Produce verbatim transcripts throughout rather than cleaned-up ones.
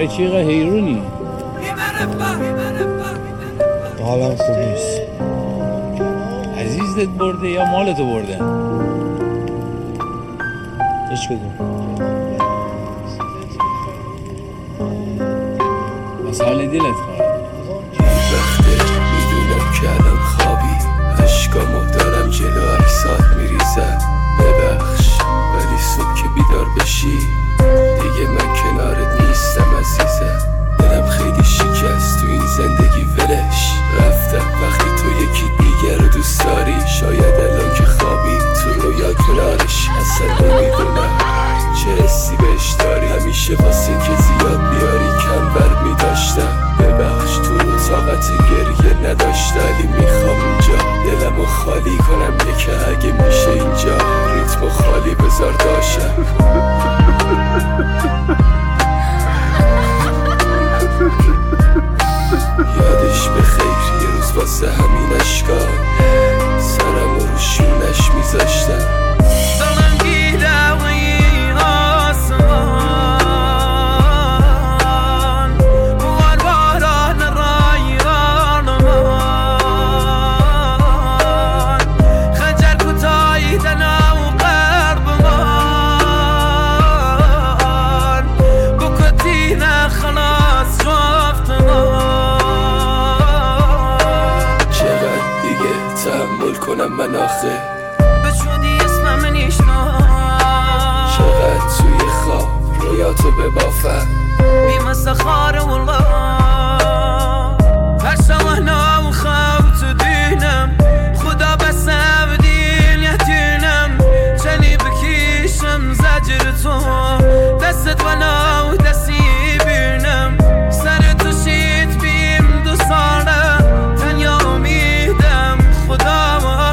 برای چی اینقدر حیرونی؟ حالم خوب نیست. عزیزت برده یا مالتو برده؟ هیچ کدوم. بس حال دلت خواهد وقته میدونم که الان خوابی، عشقامو دارم جلو عکسات میریزم. ببخش ولی صبح که بیدار بشی دیگه من کنارت نیستم عزیزم. دلم خیلی شکست تو این زندگی ولش رفتم. وقتی تو یکی دیگر رو دوست داری شاید الان که خوابی تو رویا کنارش. اصلا نمیدونم چه حسی بهش داری، همیشه واسه که زیاد بیاری کم بر میداشتم. ببخش تو رو طاقت گریه نداشتم، ولی میخوام اونجا دلمو خالی کنم. یکه اگه میشه اینجا ریتمو خالی بذار داشتم. یادش بخیر یه روز واسه همین اشکا سرم رو شونش میذاشتم. کنم من آخه بشودی اسمم من ایشنا چقدر توی خواب رویاتو ببافم بیمست خاره والله هر سوهنا و خوت دینم خدا بسم دین یتینم چنی بکیشم زجر تو دستت بنا و دستی بینم سر تو شید بیم دو ساله تنیا امیدم خدا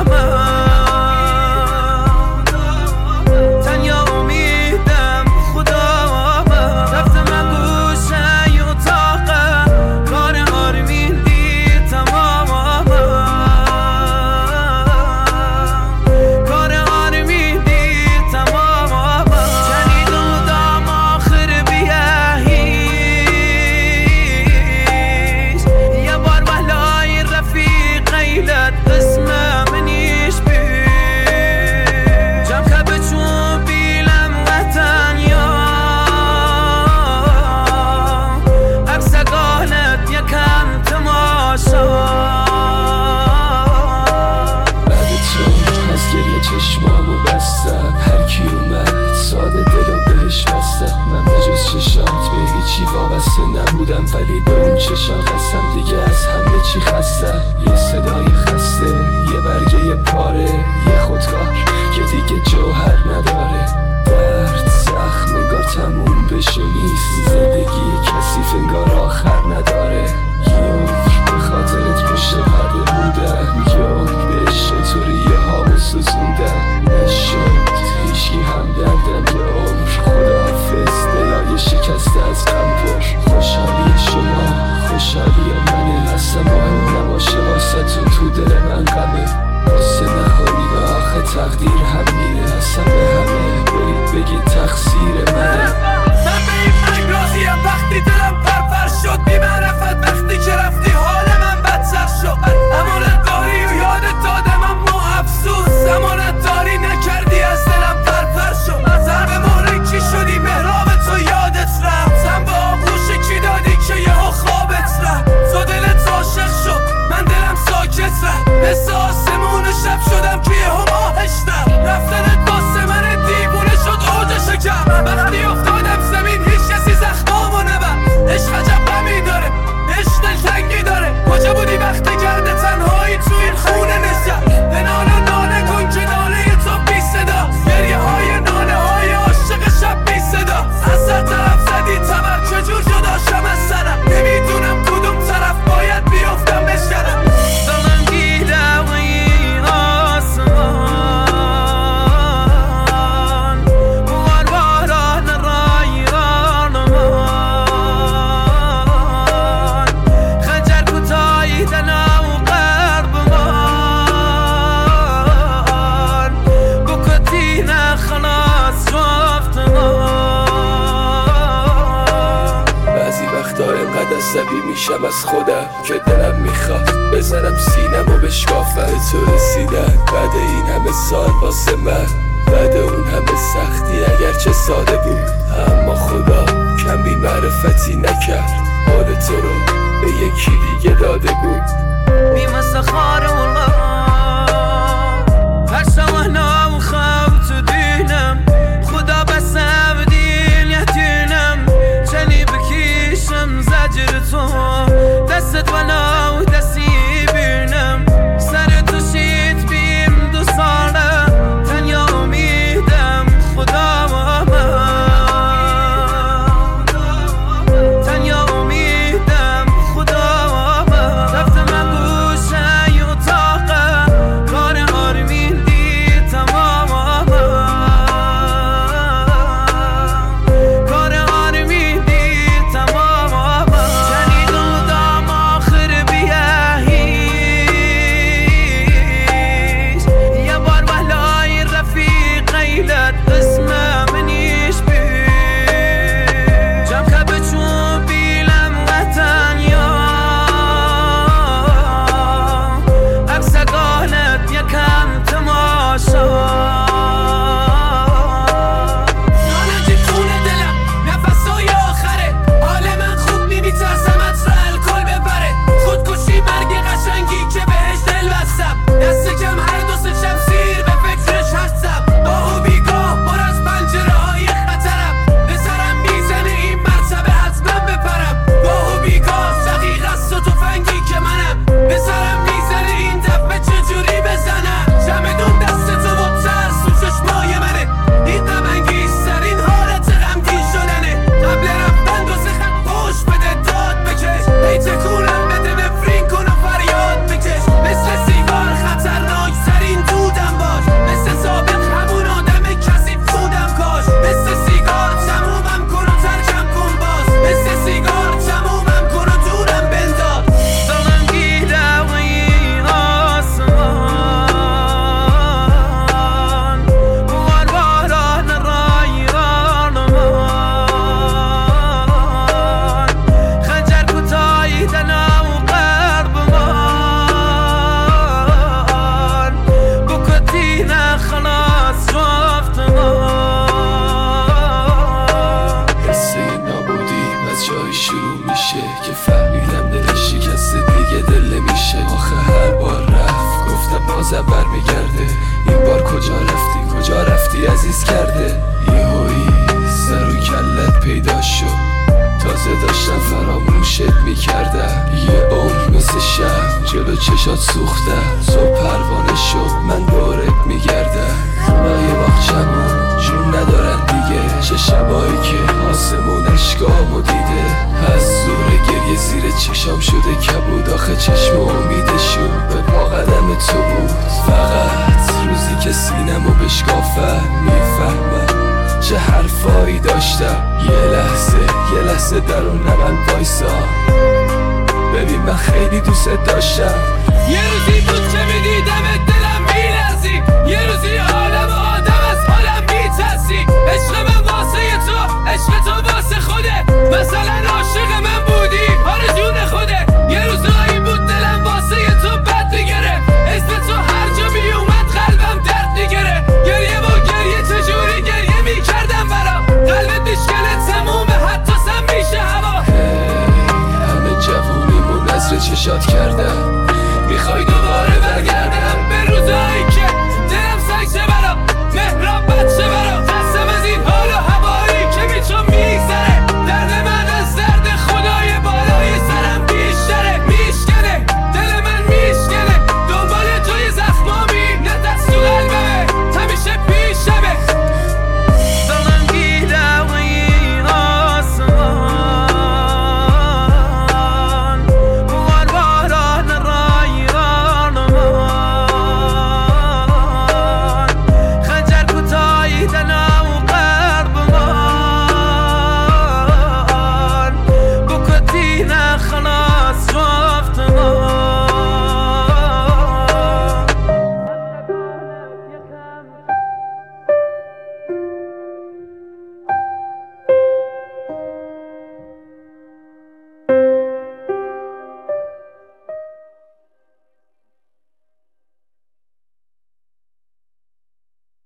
نبودم ولی به اون چشم قسم دیگه از همه چی خستم. یه صدای خسته، یه برگه پاره، یه خودکار که دیگه جوهر نداره. درد زخم انگار تموم بشه نیست، زندگی کسی انگار آخر نداره. یه به خاطرت پشت پرده بودم، یه به شطوری ها و سوزوندم. نشد هیچی هم دردم یه عمر خداحافظ دلای شکسته از غم پر. خوشحالی شما خوشحالی منه، اصلا مهم نباشه واسه تون تو دل من غمه. واسه نخورید آخه تقدیر هم میره، اصلا به همه برید بگید تقصیر منه. من به این مرگ راضیم وقتی دلم پرپر شد بی معرفت وقتی که رفتی حال من بدتر شد. امانت داری و یادت دادم اما افسوس امانت داری نکردی از دلم پرپر شد. سر به مهره کی شدی مهراب تو یادت رفت، زن به آغوش کی دادی که یه ها خوابت رفت. تو دلت عاشق شد من دلم ساکت رفت، مثل آسمون شب شدم که یه ها ماهش رفت. رفته اینقدر عصبی میشم از خودم که دلم میخواد بزنم سینم و بشکافم. به تو رسیدن بعد این همه سال واسه من، بعد اون همه سختی اگرچه ساده بود، اما خدا کمی معرفتی نکرد، حال تو رو به یکی دیگه داده بود. بی مثل خار والله هر سوانه و خواب تو دینم، خدا بسم دین یتینم، چنی بکیشم زجر تو دستت ونا و دستی بینم، سر تو شید بیم دو ساله تنیا امیدم خدا و من، تنیا امیدم خدا و من. رفتم من گوشه ی اتاقه کار آرمین دید تمام کار آرمین دید تمام شنید و دام آخر بیه هیچ یه بار وحلای رفیق غیلت اسم منیش بی جم که بچون بیلم وطن یا اکسگانت یکم تماشا. نانجی خونه دلم نفسای آخره، حال من خوب می میترسم عطر الکل ببره، خودکشی مرگ قشنگی که بهش دل بستم، دست کم هر دو سه شمسیر به فکرش هستم، با و بیگاه پر از پنجره های خطرم، به سرم میزنه این مرتبه حتما بپرم، با و بیگاه شقیق است و تفنگی که منم، به سرم میزنه این دفعه چجوری بزنم، چمدون دست تو و ترس تو چشمای منه، این غم انگیزترین حالت غمگین شدنه، قبل رفتن دو سه خط پشت بده داد بکش، هی تکونم بده نفرین کن و فریاد بکش، مثل سیگار خطرناک ترین دودم باش، مثل سابق همون آدم کسی بودم کاش، مثل سیگار تمومم کن و ترکم کن باز، مثل سیگار تمومم کن و دورم بنداز. دلم گیره و این آسمان بوار باران رایان من، خنجر کوتاهی دنا و قرب من، بکتینه خلاص جفت من. قصه نابودی از جایی شروع میشه که فهمیدم دلش شکسته دیگه دل نمیشه، آخه هر بار رفت گفتم بازم برمیگرده، این بار کجا رفتی کجا رفتی عزیز کرده، یهویی سر و کلت پیدا شد، تازه داشتم فراموشت میکردم، یه عمر مثل شب جلو چشات سوختم، صبح پروانه شد من دورت میگردم، خونای باغچمون جون ندارن دیگه، چه شبایی که آسمون اشکامو دیده، از زور گریه زیر چشام شده کبود، آخه چشم امیدشون به پا قدم تو بود، فقط روزی که سینمو بشکافم میفهمم چه حرفایی داشتم، یه لحظه یه لحظه درون من وایسا ببین من خیلی دوست داشتم. یه روزی بود که میدیدمت